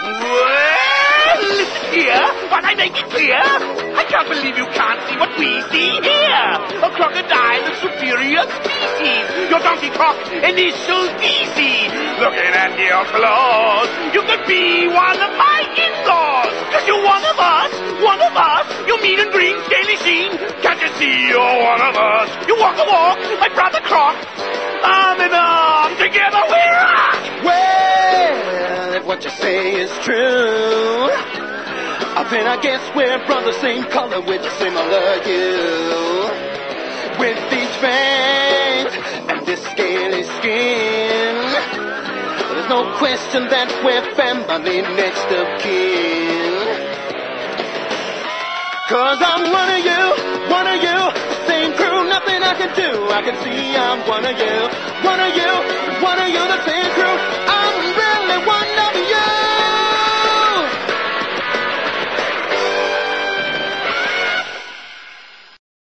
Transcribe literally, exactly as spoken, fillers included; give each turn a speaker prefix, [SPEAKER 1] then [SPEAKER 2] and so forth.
[SPEAKER 1] Well, listen here, but I make it clear. I can't believe you can't see what we see here. A crocodile, a superior species. Your donkey cock, initial D C. Looking at your claws, you could be one of my in-laws. Cause you're one of us, one of us. You mean and green, scaly sheen. Can't you see you're one of us? You walk a walk, my brother Croc. Arm in arm, together we rock.
[SPEAKER 2] Well, if what you say is true, then I guess we're brothers, same color with a similar hue. With these fangs and this scaly skin, there's no question that we're family next of kin. Cause I'm one of you, one of you, same crew, nothing I can do. I can see I'm one of you, one of you, one of you, the same crew. I'm really one